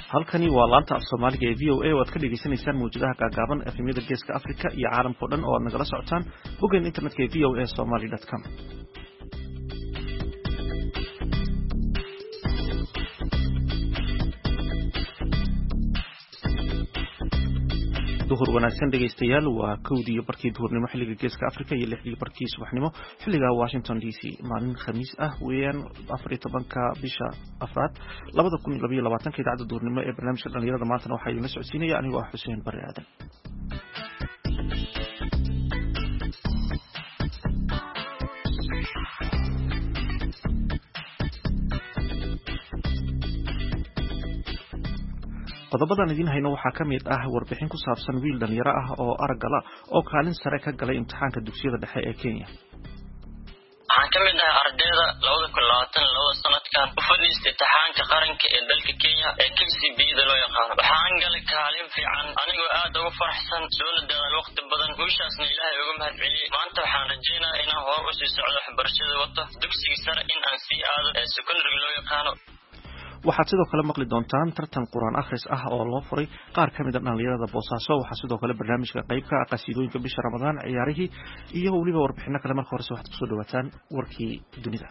halkani waa laanta af Soomaaliga ee VOA oo aad ka dhageysanaysaan muujadaha gaagaaban efemyada Geeska Afrika iyo caalamka oo dhan oo aad nagala socotaan boggan internetka ee voasomali.com. duhur wanaagsan dhegeystayaal waa 2 barkii duhurnimo xilliga Geeska Afrika iyo 6 barkii subaxnimo xilliga Washington DC maalin khamiis ah weeyaan 14ka bisha afraad 2022 idaacada duhurnimo ee barnaamijka dhalinyarada maanta waxaa idin la socodsiinaya anigoo ah Xuseen Barre Aadan. qodobadan idin hayno waxaa ka mid ah warbixin ku saabsan wiil dhalinyaro ah oo aragala oo kaalin sare ka galay imtixaanka dugsiyada dhexe ee Kenya. waxaan ka mid ahay ardayda 2022 sanadkan u fadhiistay imtixaanka qaranka ee dalka Kenya ee KCPE loo yaqaan. waxaan galay kaalin fiican anigoo aad ugu faraxsan soo dadaalay waqti badan guushaasna Ilaahay uga mahadceliyay. maanta waxaan rajaynayaa inaan hor u sii socdo waxbarashada wato dugsiga sare in aan sii aado ee secondary loo yaqaan. waxaad sidoo kale maqli doontaan tartan quraan akhris ah oo loo furay qaar ka mid ah dhalinyarada Boosaaso. waxaa sidoo kale barnaamijka qaybka qasiidooyinka bisha Ramadaan ciyaarihii iyo waliba warbixino kale. marka hore waxaad ku soo dhawaataan warkii dunida.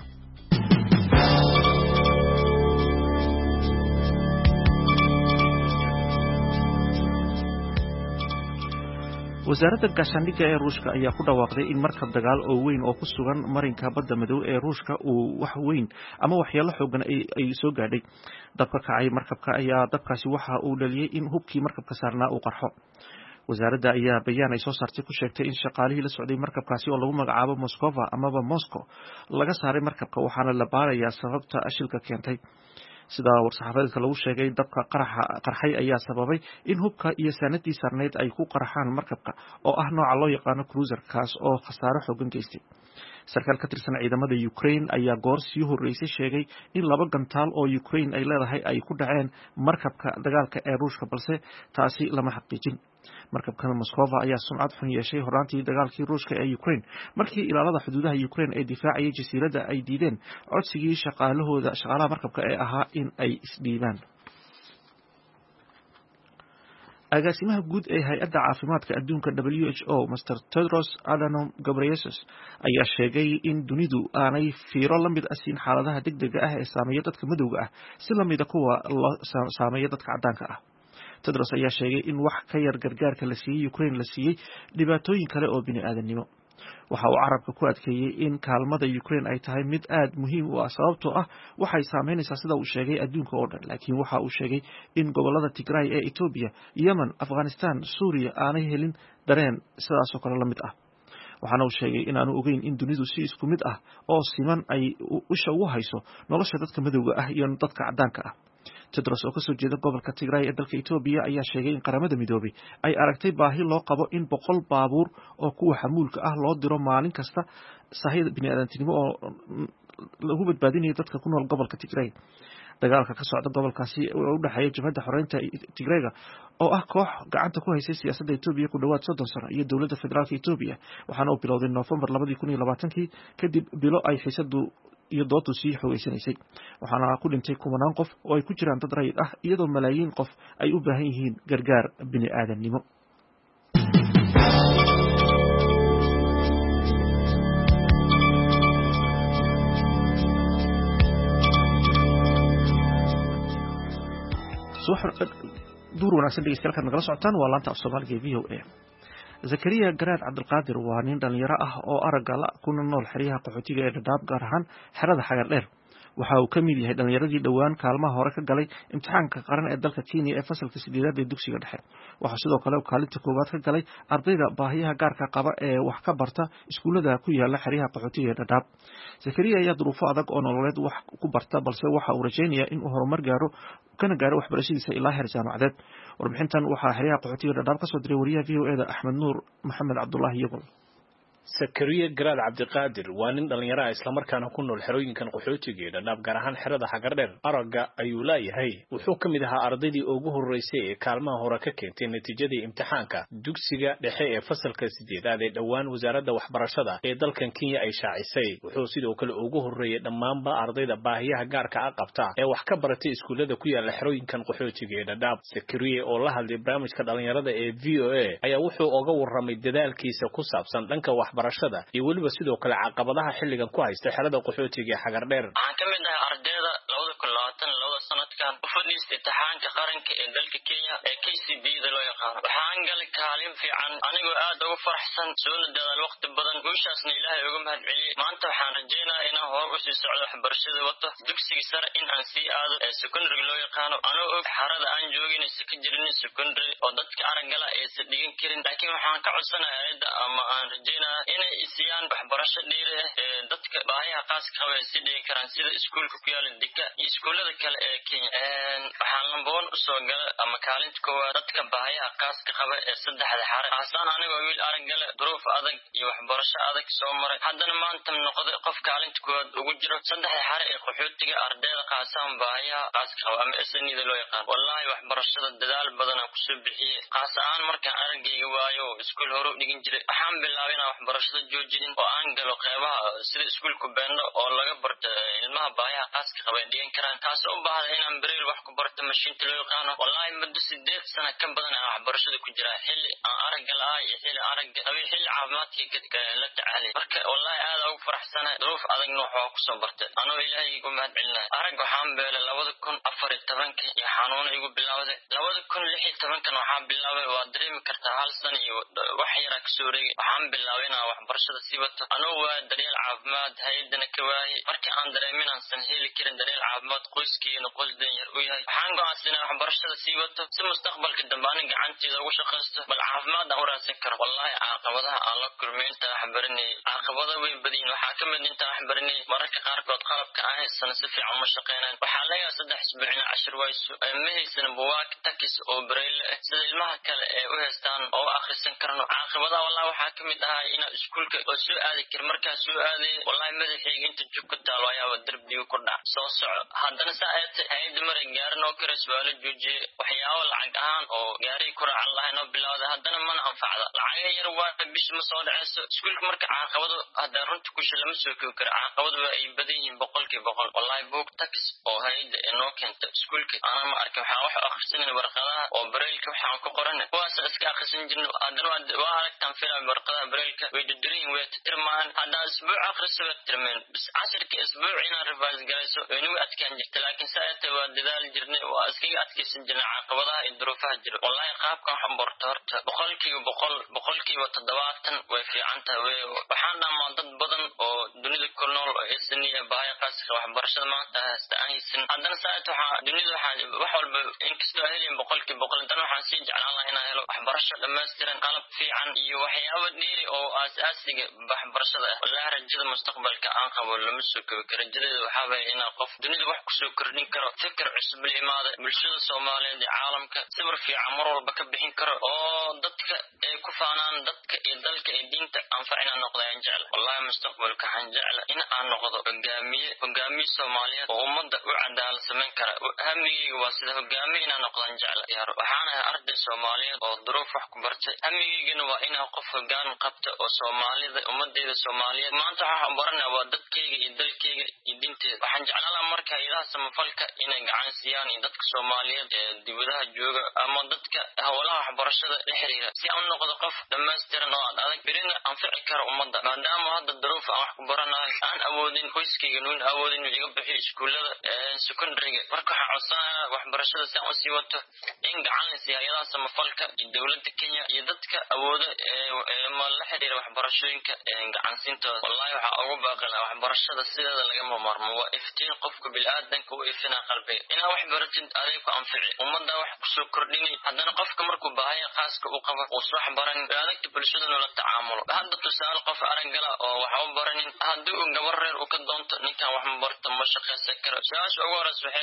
wasaaradda gaashaandhigga ee Ruushka ayaa ku dhawaaqday in markab dagaal oo weyn oo ku sugan marinka badda madow ee Ruushka uu wax weyn ama waxyeello xooggan ay soo gaadhay. dabka kacay markabka ayaa dabkaasi waxa uu dhaliyay in hubkii markabka saarnaa uu qarxo. wasaaradda ayaa bayaan ay soo saartay ku sheegtay in shaqaalihii la socday markabkaasi oo lagu magacaabo Moskova amaba Moscow laga saaray markabka waxaana la baarayaa sababta shilka keentay. sida war-saxaafadeedka lagu sheegay dabka qarxay ayaa sababay in hubka iyo saanadii saarneyd ay ku qarxaan markabka oo ah nooca loo yaqaano cruiser kaas oo khasaaro xooggan geystay. sarkaal ka tirsan ciidamada Ukraine ayaa goor sii horeysay sheegay in 2 gantaal oo Ukraine ay leedahay ay ku dhaceen markabka dagaalka ee Ruushka balse taasi lama xaqiijin. markabkan Moskova ayaa sumcad xun yeeshay horaantii dagaalkii Ruushka ee Ukraine markii ilaalada xuduudaha Ukraine ee difaacayay jasiiradda ay diideen codsigii shaqaalaha markabka ee ahaa in ay isdhiibaan. agaasimaha guud ee hay'adda caafimaadka adduunka WHO Mr. Tedros Adhanom Ghebreyesus ayaa sheegay in dunidu aanay fiiro la mid ah siin xaaladaha degdega ah ee saameeya dadka madowga ah si la mid ah kuwa saameeya dadka caddaanka ah. Tedros ayaa sheegay in wax ka yar gargaarka la siiyay Ukraine la siiyay dhibaatooyin kale oo bini'aadanimo. waxa uu carabka ku adkeeyay in kaalmada Ukraine ay tahay mid aad muhiim u ah sababtoo ah waxay saameynaysaa sida uu sheegay adduunka oo dhan. laakiin waxa uu sheegay in gobolada Tigray ee Ethiopia, Yemen, Afghanistan, Suuriya aanay helin dareen sidaas oo kale la mid ah. waxaana uu sheegay in aanu ogeyn in dunidu si isku mid ah oo siman ay usha ugu hayso nolosha dadka madowga ah iyo dadka caddaanka ah. Tedros oo ka soo jeeda gobolka Tigray ee dalka Ethiopia ayaa sheegay in qaramada midoobay ay aragtay baahi loo qabo in 100 baabuur oo kuwa xamuulka ah loo diro maalin kasta sahayda bini'aadantinimo oo lagu badbaadinayo dadka ku nool gobolka Tigray. dagaalka ka socda gobolkaasi oo u dhaxeeya jabhadda xoreynta Tigrayga oo ah koox gacanta ku haysay siyaasadda Ethiopia ku dhawaad 30 sano iyo dawladda federaalka Ethiopia waxaana uu bilowday November 2020 kadib bilo ay xiisadu iyo doodu sii xogeysanaysay. waxaana ku dhintay 10 qof oo ay ku jiraan dad rayid ah iyadoo malaayiin qof ay u baahan yihiin gargaar bini'aadanimo. duur wanaagsan dhegeystayaal nagala socotaan waa laanta af Soomaaliga ee VOA. Zakariya Garaad Cabdulqaadir waa nin dhalinyaro ah oo aragala ku nool xeryaha qaxootiga ee Dadaab gaar ahaan xerada Xagar Dheer. waxa uu ka mid yahay dhalinyaradii dhawaan kaalmaha hore ka galay imtixaanka qaran ee dalka Kenya ee fasalka 8 ee dugsiga dhexe. waxa sidoo kale kaalinta koowaad ka galay ardayda baahiyaha gaarka qaba ee wax ka barta iskuulada ku yaala xeryaha qaxootiga ee Dadaab. Zakariya ayaa duruufo adag oo nololeed wax ku barta balse waxa uu rajaynayaa in uu horumar gaaro waxbarashadiisa ilaa heer jaamacadeed. warbixintan waxaa xeryaha qaxootiga Dadaab ka soo diray wariyaha VOA Axmed Nuur Maxamed Cabdullaahi Yagol. Sakariya Garaad Cabdiqaadir waa nin dhalinyaro ah isla markaana ku nool xerooyinkan qaxootiga ee Dhadhaab gaar ahaan xerada Xagardheer araga ayuu leeyahay wuxuu ka mid ahaa ardaydii ugu horeysay ee kaalmaha hore ka keentay natiijadii imtixaanka dugsiga dhexe ee fasalka 8aad ee dhawaan wasaaradda waxbarashada ee dalkan Kenya ay shaacisay wuxuu sidoo kale ugu horeeyay dhammaanba ardayda baahiyaha gaarka ah qabta ee wax ka baratay iskuulada ku yaala xerooyinkan qaxootiga ee Dhadhaab Sakariya oo la hadlay barnaamijka dhalinyarada ee VOA ayaa wuxuu uga warramay dadaalkiisa ku saabsan dhanka waxbarashada iyo waliba sidoo kale caqabadaha xilligan ku haysta xerada qaxootiga ee Xagardheer waxaan ka mid ahay ardayda 2022 sanadkan u fadhiistay imtixaanka qaranka ee dalka Kenya ee KCPE loo yaqaan waxaan galay kaalin fiican anigoo aad ugu faraxsan soo dadaal waqti badan guushaasna Ilaahay uga mahadceliyo maanta waxaan rajaynayaa inaan hor u sii socdo waxbarashada wato dugsiga sare in aan sii aado ee secondary loo yaqaan anoo xarada aan joogin ka jirin secondary oo dadka aragala ay sidhigan karin laakiin waxaan ka codsanayaa ama aan rajaynayaa inay isiyaan waxbarasho dheer ee dadka baahiyaha khaaska qaba ay sidhigi karaan sida iskuulka ku yaala Dika iyo iskuulada kale ee Kenya waxaan lamboon u soo galay ama kaalinta koowaad dadka baahiyaha khaaska qaba ee saddexda xare asaan anigoo wiil aragala duruuf adag iyo waxbarasho adag soo maray haddana maanta noqday qof kaalinta koowaad ugu jiro saddexda xare ee qaxootiga ardayda qaasaan baahiyaha khaaska qaba ama SNEda loo yaqaan wallahi waxbarashada dadaal badan aan ku soo bixiyay qaasaan markaan aragayga waayo iskuul hore u dhigin jiray waxaan bilaabay inaan waxbarashada joojinin oo aan galo qeybaha sida iskuulka beendo oo laga barto ilmaha baahiyaha khaaska qaba dhigan karaan kaas oo baahday inaan bareel wax ku barto mashiinta loo yaqaan wallahi muddo 8 sano ka badan aan waxbarashada ku jiraa xilli aan arag lahay iyo xilli caafimaadkayga la tacaalay marka wallahi aad ugu faraxsanahay duruuf adagna waxaa ku soo bartay anoo Ilaahay ugu mahadcelinahay arag waxaan beelay 2014 iyo xanuun igu bilaawday 2016 waxaan bilaabay waa dareemi kartaa hal sano iyo wax yar ka soo reegay waxaan bilaabay inaan waxbarashada sii wato anoo waa daryeel caafimaad hay'adana ka waayay markii aan dareemin aan san heli karin daryeel caafimaad qoyskiina qoldan yar u yahay waxaan go'aansanay waxbarashada sii wato si mustaqbalka dambe aan gacanteeda ugu shaqeysto bal caafimaad aan u raadsan karo wallahi caqabadaha aan la kulmay inta waxbaranay caqabada way badin waxaa ka mid inta waxbaranay mararka qaarkood qalabka aan haysan si fiican uma shaqeynaan waxaa laga 3 isbuucina 10 wayso ma haysan buugaag takis oo braille sida ilmaha kale ee u haystaan oo akhrisan karno caqabadaha wallahi waxaa ka mid ah in iskuulka oo soo aadi kar markaa soo aaday wallahi madaxayga inta jubka taalo ayaa darbiga ku dhac soo soco haddana saacad hay'ad mar gaaran oo kale su'aalo joojiyay waxyaabo lacag ahaan oo gaari ku raac Allah inoo bilowda haddana mana anfacda lacag yar waa bish ma soo dhacayso iskuulka marka caqabado hadda runta ku shilama soo koobi karo caqabadu ay badan yihiin 100% wallahi book tax oo hay'ada inoo keenta iskuulka ana ma arkin waxa wax akhrisanay warqadaha oo braille-ka waxaan ku qoran waas iska akhrisan jirno haddana waa aragtan filan warqadaha braille-ka way dirin way tirmaan hadda isbuuc akhriso tirmaan bis 10 isbuuc ina revise garayso inuu adkaan jirta laakiin saacada waa dadaal jirnay waa iskaga adkaysan jirnay caqabadaha iyo duruufaha jira wallahi qaabkan waxaan barto horta 100% 70 way fiican tahay waxaan dhamaan dad badan oo dunida ku nool oo SNE baahiyaha khaaska waxbarashada maanta haysan haddana saacada waxa dunida waxa wax walba inkastoo helin 100% dan waxaan sii jeclaan lahaa inaan helo waxbarasho dhammaystiran qalab fiican iyo waxyaabo dheeri oo asaasiga waxbarashada wallahi rajada mustaqbalka aan qabo lama soo koobi karo rajada waxa weeye inaan qof dunida wax ku soo kordhin karo fikir cusub limaada bulshada Soomaaliyeed ee caalamka sawir fiican mar walba ka bixin karo oo dadka ay ku faanaan dadka iyo dalka iyo diinta anfacina noqdaan jecel wallahi mustaqbalka waxaan jecel in aan noqdo hogaamiye Soomaaliyeed oo ummadda u cadaalad sameyn kara hamigayga waa sida hogaamiye inaan noqdaan jecel waxaan ahay arday Soomaaliyeed oo duruuf wax ku bartay hamigaygana waa inaan qof hoggaan qabto oo Soomaalida ummadeeda Soomaaliyeed maanta waxaan baranayaa waa dadkayga iyo dalkayga iyo diinteeda waxaan jeclaan marka ilaha samafalka inay gacan siiyaan dadka Soomaaliyeed ee dibadaha jooga ama dadka hawlaha waxbarashada la xiriira si aan noqdo qof dhammaystiran oo adag birina anfici karo ummadda maadaama hadda duruuf aan wax ku baranayo aan awoodin qoyskayga nuun awoodin iga bixiyo iskuulada secondary marka waxaan codsanayaa waxbarashada si aan u sii wato in gacan la siiyo ilaha samafalka iyo dawladda Kenya iyo dadka awooda ma la xiriira waxbarashooyinka gacan siintooda wallahi waxa ugu baaqay waxbarashada sideeda laga maarmo waa iftiin qofka bilaadanka uu ifina qalbiga ina wax baratid adeeg ku anfici ummadda wax ku soo kordhini haddana qofka markuu baahiyaha khaaska u qabo uu soo baran adeegta bulshada la tacaamulo hadda tusaale qof aragala oo wax u baranin haddii uu gabar reer u ka doonto ninkan wax ma barto ma shaqeysan karo su'aasha ugu horeysa waxay suuray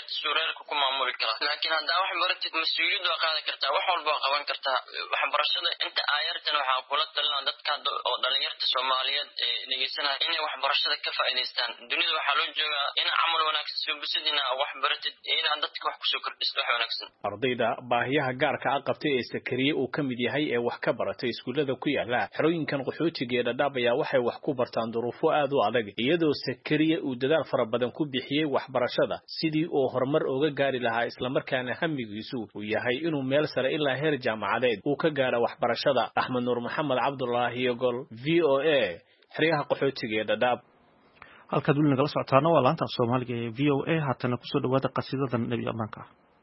reerka ku maamuli karaa laakiin haddaa wax baratid mas'uuliyad waa qaadi kartaa wax walba waa qaban kartaa waxbarashada inta aayartan waxaa kula talinaa dadka oo dhalinyarta Soomaaliyeed ee dhegeysanaya inay waxbarashada ka faa'iideystaan dunida waxaa loo joogaa in camal wanaagsan soo bisidina wax baratid in dadka wax ku soo kordhisto wax wanaagsan ardayda baahiyaha gaarka ah qabtay ee Sakariye uu ka mid yahay ee wax ka baratay iskuulada ku yaala xerooyinkan qaxootiga ee Dadaab ayaa waxay wax ku bartaan duruufo aad u adag iyadoo Sakariye uu dadaal fara badan ku bixiyay waxbarashada sidii uu horumar uga gaari lahaa isla markaana hamigiisu uu yahay inuu meel sare ilaa heer jaamacadeed uu ka gaaro waxbarashada Axmed Nuur Maxamed Cabdullaahi Yogol VOA xeryaha qaxootiga ee Dadaab halkaad weli nagala socotaana waa laanta Soomaaliga ee VOA haatana ku soo dhawaada qasiidadan Nabi Amaanka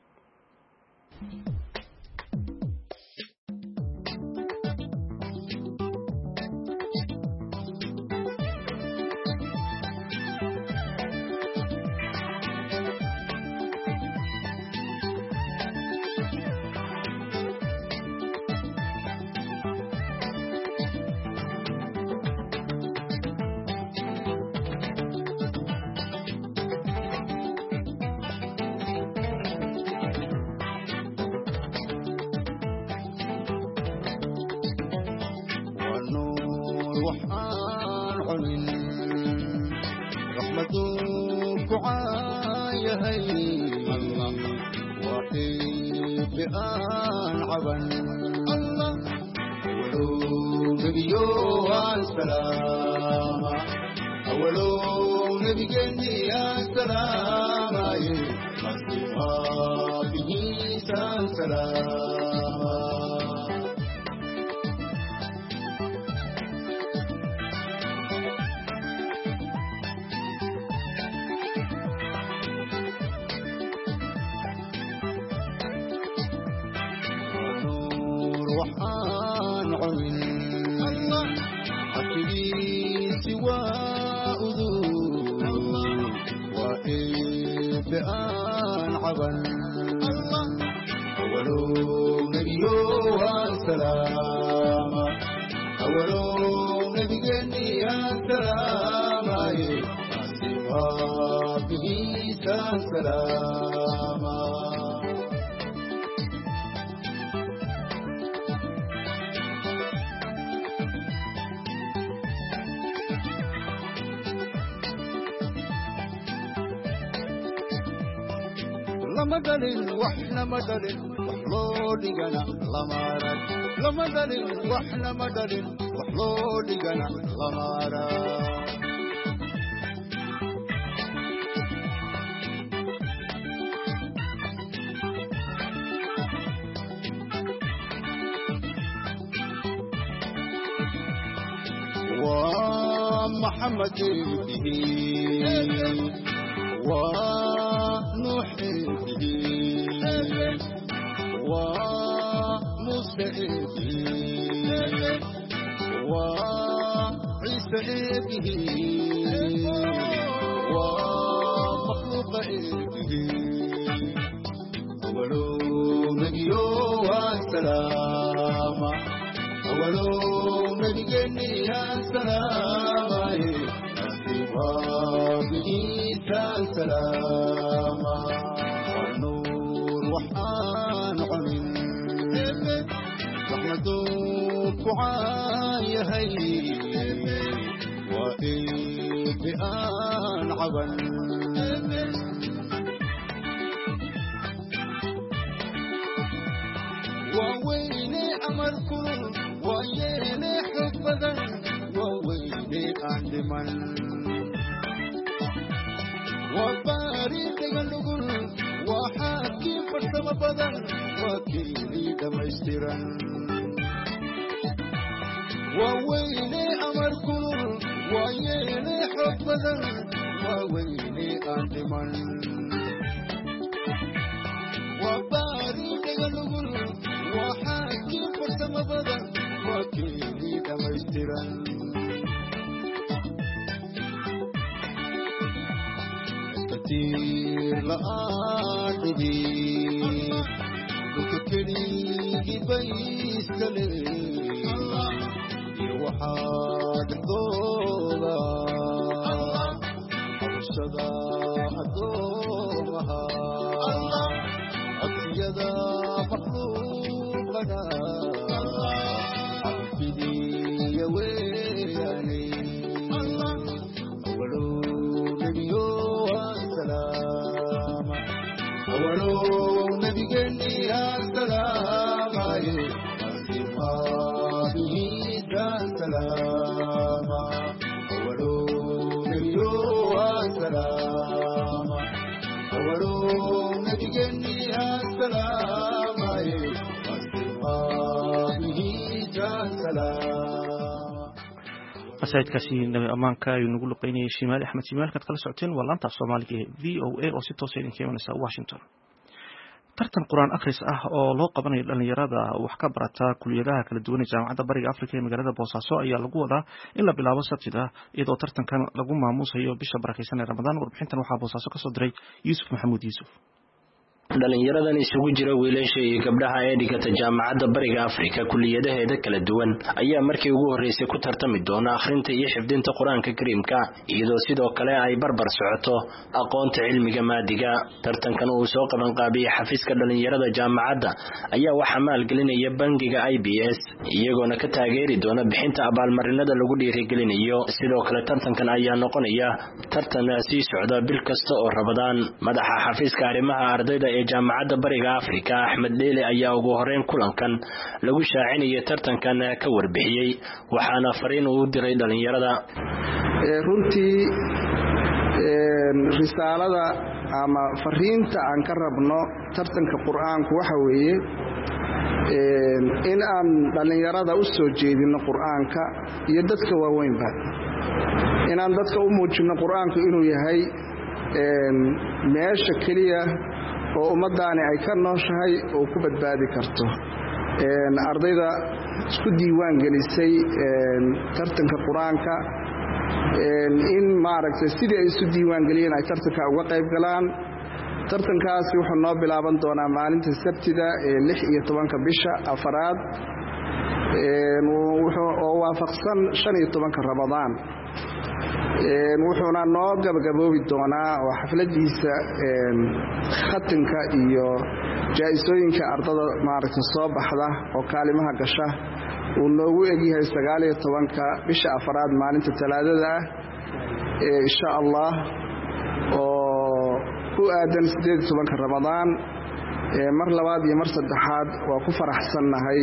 لمدلن وحنا مدلن وحلو لقنا لمارك لمدلن وحنا مدلن وحلو لقنا لمارك ومحمد به ونوح به وموسى به وعيسى به ومخلوق به أولو نبي والسلام أولو نبي السلام وبعيسى السلام والنور وحان عمين رحمتك وعايا هي وإبئان عبن وويني أمركم ويني حفظا وويني أندمن وبارك لغل وحاكم فرسم بدن وكيلي دمشترا وويلي أمركم ويلي حفظا وويلي أندمن وبارك لغل وحاكم فرسم بدن وكيلي دمشترا كثير لآدي وككلي بيسكلي يوحد الدولا الشذا الدوها أولو نبيني السلام عليك أصحابه السلام أولو نبيو السلام أولو نبيني السلام عليك أصحابه السلام. qasaidkaasi nabi amaanka ayuu nagu luqeynayay shimaal axmed shimaalkaad kala socoteen waa laanta af soomaaliga ee v o a oo si toosa idinka imanaysa washington. tartan qur-aan akhris ah oo loo qabanayo dhalinyarada wax ka barata kuliyadaha kala duwan ee jaamacadda bariga afrika ee magaalada boosaaso ayaa lagu wadaa in la bilaabo sabtida iyadoo tartankan lagu maamuusayo bisha barakeysan ee ramadaan. warbixintan waxaa boosaaso kasoo diray yuusuf maxamuud yuusuf. dhalinyaradan isugu jira wiilasha iyo gabdhaha ee dhigata jaamacadda bariga afrika kuliyadaheeda kala duwan ayaa markii ugu horeysay ku tartami doona akhrinta iyo xifdinta qur-aanka kariimka iyadoo sidoo kale ay barbar socoto aqoonta cilmiga maadiga. tartankan uu soo qaban qaabiyey xafiiska dhalinyarada jaamacadda ayaa waxaa maalgelinaya bangiga IBS iyagoona ka taageeri doona bixinta abaalmarinada lagu dhiirigelinayo. sidoo kale tartankan ayaa noqonaya tartan sii socda bil kasta oo Ramadaan. madaxa xafiiska arrimaha ardayda jaamacadda bariga afrika Axmed Dheele ayaa ugu horeyn kulankan lagu shaacinayay tartankan ka warbixiyay waxaana fariin uu diray dhalinyarada. runtii risaalada ama fariinta aan ka rabno tartanka qur-aanku waxa weeye in aan dhalinyarada u soo jeedino qur-aanka iyo dadka waaweynba inaan dadka u muujino qur-aanku inuu yahay meesha keliya oo ummadaani ay ka nooshahay oo ku badbaadi karto. ardayda isku diiwaan gelisay tartanka qur-aanka in maaragtay sidii ay isu diiwaan geliyeen ay tartanka uga qayb galaan. tartankaasi wuxuu noo bilaaban doonaa maalinta sabtida ee 16 bisha afraad oo waafaqsan 15 Ramadaan. wuxuuna noo gabagaboobi doonaa oo xafladiisa khatinka iyo jaa-isooyinka ardada maaragtay soo baxda oo kaalimaha gasha uu noogu egyahay 19 bisha afraad maalinta talaadada ah insha Allah oo ku aadan 18 Ramadaan. mar labaad iyo mar saddexaad waa ku faraxsannahay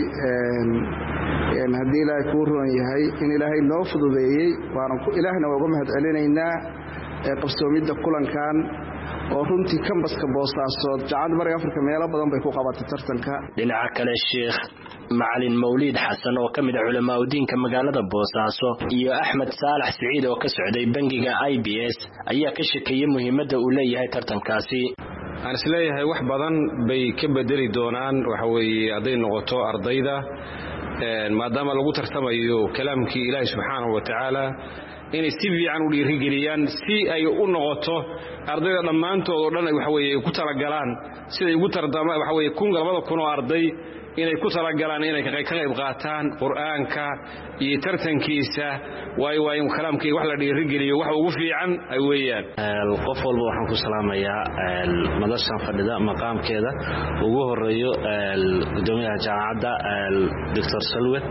haddii ilaahay kuu roon yahay in ilaahay noo fududeeyey ilaahna waa uga mahad celinaynaa qabsoomidda kulankan oo runtii kambaska boosaasood jaamacadda bariga afrika meelo badan bay ku qabatay tartanka. dhinaca kale sheekh macalin mawliid xasan oo ka mid ah culamaa diinka magaalada boosaaso iyo axmed saalax siciid oo ka socday bangiga IBS ayaa ka sheekeeyay muhiimadda uu leeyahay tartankaasi. aan isleeyahay wax badan bay ka bedeli doonaan waxa weeye hadday noqoto ardayda maadaama lagu tartamayo kalaamkii ilaahay subxaanahu wa tacaala inay si fiican u dhiirigeliyaan si ay u noqoto ardayda dhammaantood oo dhan waxa weeye ku talagalaan siday ugu tartama waxa weeye 2,000 oo arday inay ku talagalaan inay ka qayb qaataan quraanka iyo tartankiisa way in kalaamkii wax la dhiirigeliyo wax ugu fiican ay weeyaan. qof walba waxaan ku salaamayaa madashan fadhida maqaamkeeda ugu horeeyo gudoomiyaha jaamacadda Dr. Salwe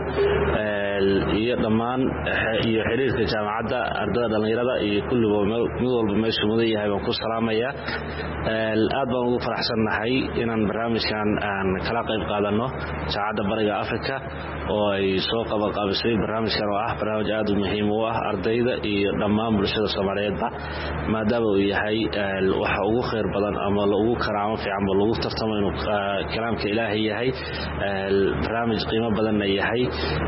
iyo dhammaan iyo xiriirka jaamacadda ardayda dhalinyarada iyo kulligood mid walba meesha mudan yahay waan ku salaamayaa. aad baan ugu faraxsanahay inaan barnaamijkan aan kala qayb qaadano jaamacadda bariga afrika oo ay soo qabanqaabisay barnaamijkan oo ah barnaamij aad u muhiim u ah ardayda iyo dhammaan bulshada Soomaaliyeedba maadaama uu yahay waxa ugu khayr badan ama ugu karaamo fiican oo lagu tartamo inuu kalaamka Ilaahay yahay barnaamij qiimo badan yahay.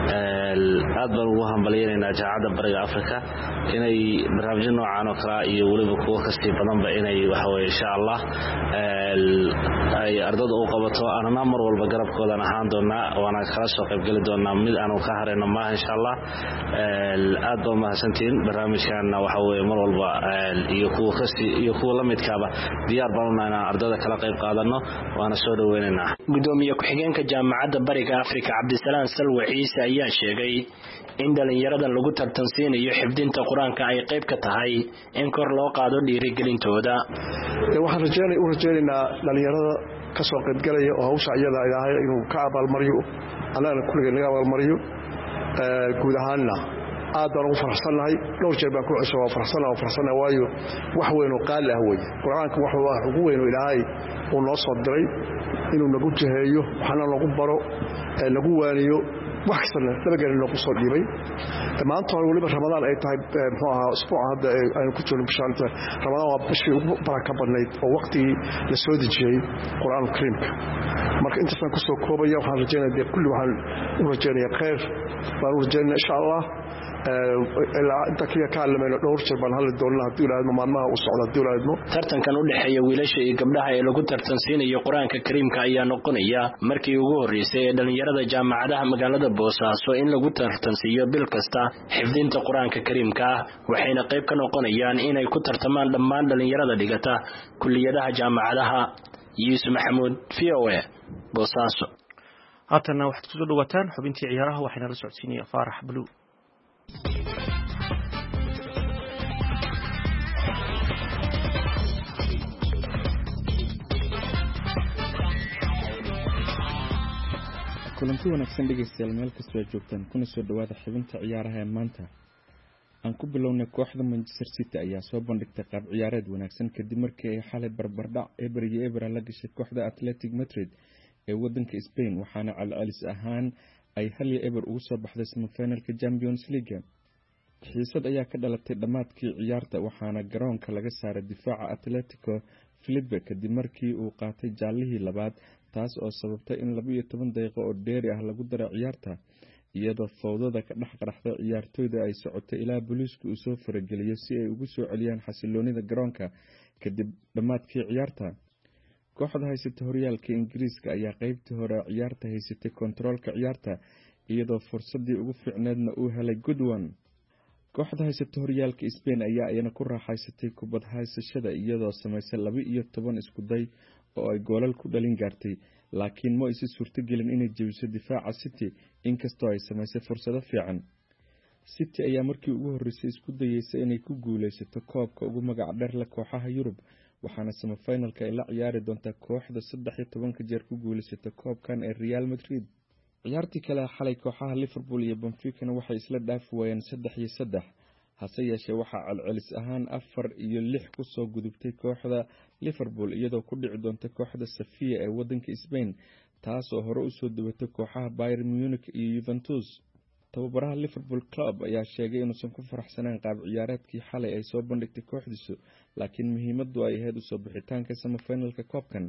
aad baan ugu hambalyeynaa jaamacadda bariga afrika inay barnaamijyo noocan oo kala iyo waliba kuwa kasii badanba inay waxa weeye insha Allah ay ardayda u qabato anana mar walba garabkooda ahaan doonaa waana kala soo qayb gali doonaa mid aanu ka hareyno ma insha Allah. aad baa mahadsantiin barnaamijkan waxa weeye mar walba iyo kuwa la midkaaba diyaar baan u nahay ardayda kala qayb qaadano waana soo dhaweynaynaa. gudoomiye ku-xigeenka jaamacadda bariga afrika Cabdisalaam Salwe Ciise ayaa sheegay in dhalinyarada lagu tartansiinayo xifdinta quraanka ay qayb ka tahay in kor loo qaado dhiirigelintooda. waxaan rajaynaynaa dhalinyarada ka soo qayb galaya oo hawsha iyada inuu ka abaalmariyo anana kulliga naga abaalmariyo guud ahaanna aad baan ugu faraxsannahay dhowr jeer baan ku cesho waa faraxsannahay waayo wax weyn oo qaali ah weeye qur-aanka wax ugu weyn oo ilaahay uu noo soo diray inuu nagu jaheeyo waxna nagu baro nagu waaniyo wax kastana nabageena noogu soo dhiibay maanta hore weliba ramadaan ay tahay muxuu ahaa usbuuca hadda aynu ku jirno bishaanta ramadaan waa bishii ugu baraka badnayd oo waqtigii la soo dejiyey qur-aanka kariimka marka intaasaan kusoo koobaya waxaan rajaynaya dee kulli waxaan u rajaynayaa khayr baan u rajaynaya insha allah ilaa inta kaliya ka hadlamayno dhowr jeer baan hadli doonaa haddii ilaahadmo maalmaha uu socdo haddii ilaahadmo tartankan u dhexeeya wiilasha iyo gabdhaha ee lagu tartansiinayo qur-aanka kariimka ayaa noqonaya markii ugu horreysay ee dhalinyarada jaamacadaha magaalada boosaaso in lagu tartansiiyo bil kasta xifdinta qur-aanka kariimka waxayna qayb ka noqonayaan inay ku tartamaan dhammaan dhalinyarada dhigata kulliyadaha jaamacadaha yuusuf maxamuud VOA boosaaso haatana waxaad kusoo dhawaataan xubintii ciyaaraha waxayna la socodsiinaya faarax buluug kulanti wanaagsan dhegaystayaal meel kastoo joogtaan kuna soo dhawaada xubinta ciyaaraha ee maanta aan ku bilownay kooxda Manchester City ayaa soo bandhigtay qaab ciyaareed wanaagsan kadib markii ay xalay barbardhac eber iyo eber la gashay kooxda Athletic Madrid ee wadanka Spain waxaana celcelis ahaan ay 1-eber ugu soo baxday semifinalka Champions League xiisad ayaa ka dhalatay dhamaadkii ciyaarta waxaana garoonka laga saaray difaaca Atletico Felipe kadib markii uu qaatay jaalihii labaad taas oo sababtay in 12 daqiiqo oo dheeri ah lagu daro ciyaarta iyadoo fowdada ka dhex qaraxday ciyaartoyda ay socotay ilaa booliisku uu soo farageliyo si ay ugu soo celiyaan xasiloonida garoonka kadib dhamaadkii ciyaarta kooxda haysata horyaalka Ingiriiska ayaa qaybtii hore ciyaarta haysatay kontroolka ciyaarta iyadoo fursadii ugu fiicneedna uu helay Goodwin kooxda haysata horyaalka Spain ayaa ayana ku raaxaysatay kubad haysashada iyadoo samaysay 12 isku day oo ay goolal ku dhalin gaartay laakiin ma aysan suurtagelin inay jabiso difaaca City inkastoo ay samaysay fursado fiican City ayaa markii ugu horeysay isku dayeysay inay ku guuleysato koobka ugu magac dheer la kooxaha Yurub waxaana semifinalka ay la ciyaari doontaa kooxda 13 jeer ku guuleysatay koobkan ee Real Madrid ciyaartii kale xalay kooxaha Liverpool iyo Benfica waxay isla dhaaf waayeen 3-3 hase yeeshee waxaa celcelis ahaan 4-6 ku soo gudubtay kooxda Liverpool iyadoo ku dhici doonta kooxda Sevilla ee wadanka Spain taas oo hore u soo dhawaatay kooxaha Bayern Munich iyo Juventus tababaraha Liverpool Club ayaa sheegay inuusan ku faraxsanaan qaab ciyaareedkii xalay ay soo bandhigtay kooxdiisu laakiin muhiimadu ay ahayd u soo bixitaanka semifinalka koobkan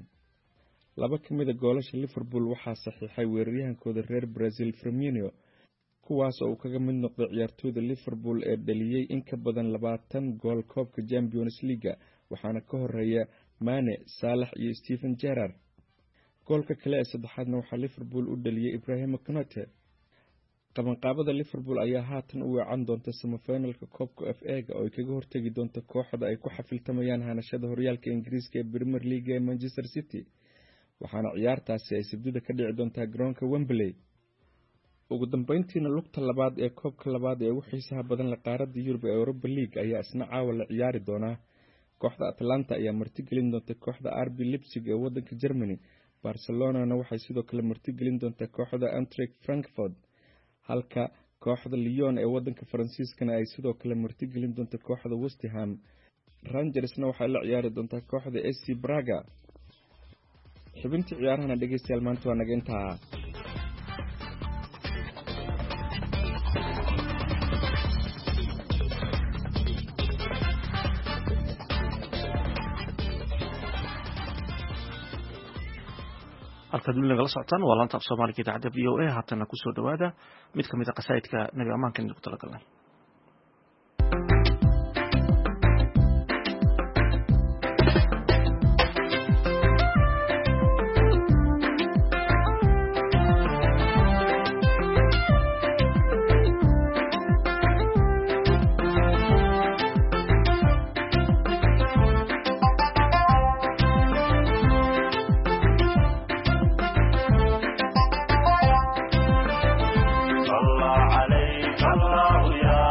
laba kamid ah goolasha Liverpool waxaa saxiixay weeraryahankooda reer Brazil Firmino kuwaas oo kaga mid noqday ciyaartoyda Liverpool ee dhaliyay in ka badan 20 gool koobka Champions League waxaana ka horeeya Mane, Salah iyo Steven Gerrard goolka kale ee saddexaadna waxaa Liverpool u dhaliyay Ibrahima Konate qabanqaabada Liverpool ayaa haatan u weecan doonta semifinalka koobka FA oo ay kaga hortagi doonto kooxda ay ku xafiltamayaan hanashada horyaalka Ingiriiska ee Premier League ee Manchester City waxaana ciyaartaasi ay Sabtida ka dhici doontaa garoonka Wembley ugu dambeyntiina lugta labaad ee koobka labaad ee ugu xiisaha badan la qaaradda Yurub ee Europa League ayaa isna caawa la ciyaari doona kooxda Atalanta ayaa martigelin doonta kooxda RB Leipzig ee wadanka Germany Barcelona waxay sidoo kale martigelin doonta kooxda Eintracht Frankfurt halka kooxda Lyon ee wadanka Faransiiskana ay sidoo kale martigelin doonta kooxda West Ham Rangersna waxay la ciyaari doontaa kooxda SC Braga xubintii ciyaarahana dhageystayaal maanta waa naga intaa halkaad nagala socotaan waa laanta af Soomaaliga idaacadda VOA haatana ku soo dhawaada mid kamid ah qasaa'idka nabi amaanka inuu talagalnay الله عليك الله يا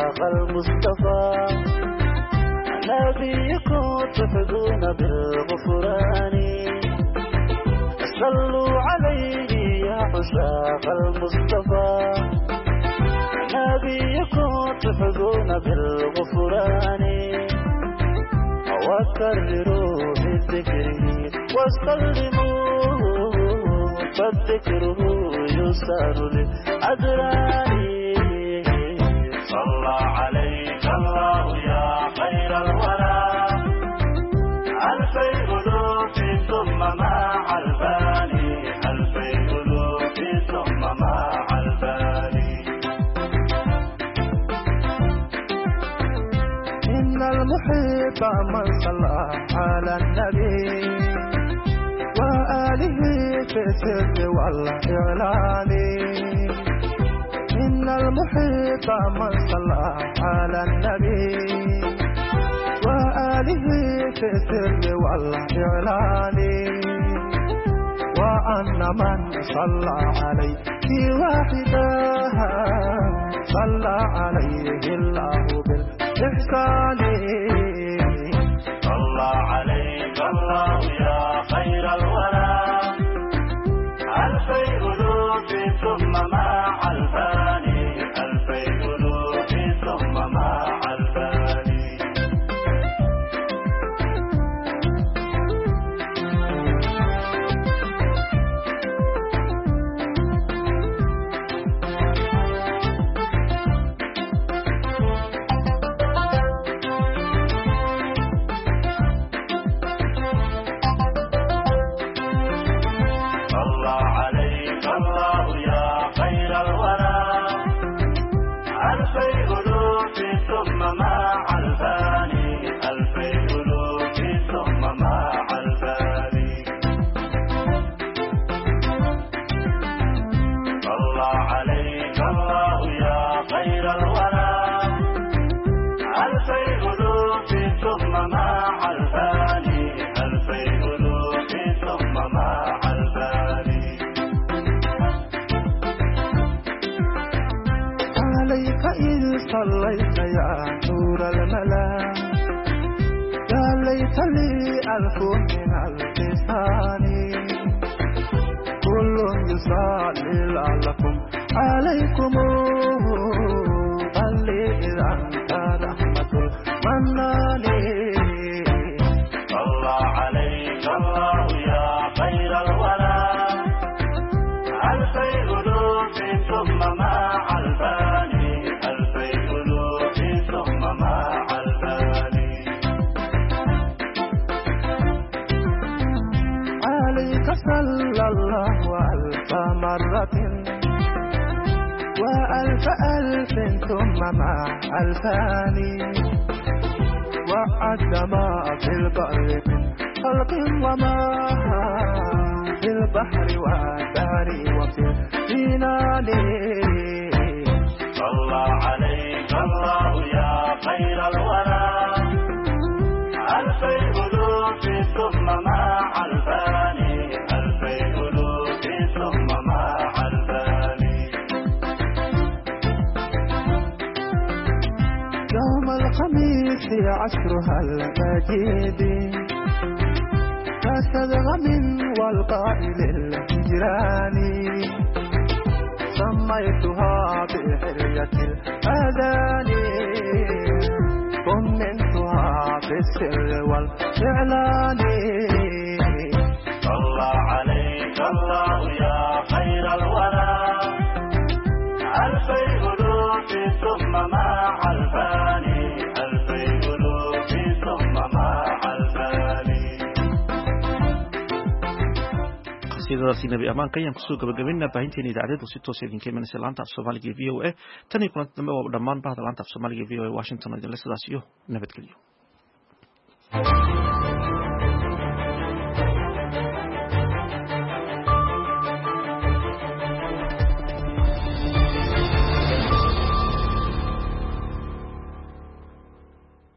عشاق المصطفى نبيكم تفدون بالغفران صلوا عليه يا عشاق المصطفى نبيكم تفدون بالغفران وكرروا بذكره واستلموا فالذكره يسار للأدران صلى عليك الله يا خير الورى ألفي ألوف ثم مع الباني ألفي ألوف ثم مع الباني إن المحب من صلى على النبي وآله في السر والإعلان إن المحب من صلى على النبي وآله في السر والإعلان وأن من صلى عليه واحدا صلى عليه الله بالإحسان صلى عليك الله يا خير الورى ألفي ألوف ثم مع الفاني ألفي ألوف ثم مع الفاني صليت يا نور الملا يا ليت لي ألف من اللسان كل يصلي لعلكم عليكم بل إذا أنت رحمة المنان صلى عليك الله يا خير الورى ألفي ألوف ثم مع الباني صلى الله ألف مرة وألف ألف ثم مع ألفان وعد ما في البر من خلق وما في البحر والدار وفي الجنان صلى عليك الله يا خير الورى ألفي ألوف ثم مع الفاني ألفي ألوف ثم مع الفاني يوم الخميس عشرها المجيد كالسدغم والقائل الهجران سميتها بحلية الأذان طمنتها في السر والإعلان صلى عليك الله يا خير الورى ألفي ألوف ثم مع الفاني ألفي ألوف ثم مع الفاني qasiidadaasi nabi ammaanka ayaan kusoo gabagabaynaa baahinteena idaacadeedu si toos idinka imanaysa laanta af soomaaliga v o a tan iyo kulanti dambe waa dhammaan bahda laanta af soomaaliga v o a washington oo idinle sidaas iyo nabadgelyo